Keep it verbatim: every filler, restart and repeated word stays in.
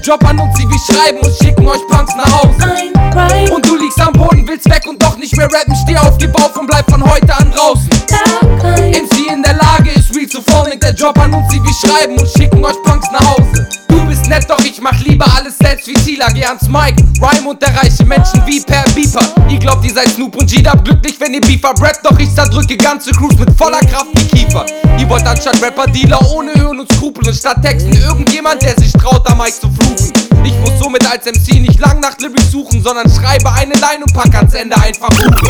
Job an uns, die wir schreiben und schicken euch Punks nach Hause. Und du liegst am Boden, willst weg und doch nicht mehr rappen. Steh auf, gib auf und bleib von heute an draußen. M C in der Lage ist real zu phonic. Der Job an uns, die wir schreiben und schicken euch Punks nach Hause. Du bist nett, doch ich mach lieber alles selbst wie Sila. Geh ans Mic, Rhyme und erreiche Menschen wie per Beeper. Ihr glaubt, ihr seid Snoop und G-Dub, glücklich, wenn ihr Beef habt. Rap, doch ich zerdrücke ganze Crews mit voller Kraft wie Kiefer. Ihr wollt anstatt Rapper Dealer ohne Höhen und Skrupel und statt Texten irgendjemand, der sich traut, am Mic zu fluchen. Ich muss somit als M C nicht lang nach Lyrics suchen, sondern schreibe eine Line und pack ans Ende einfach Hupe.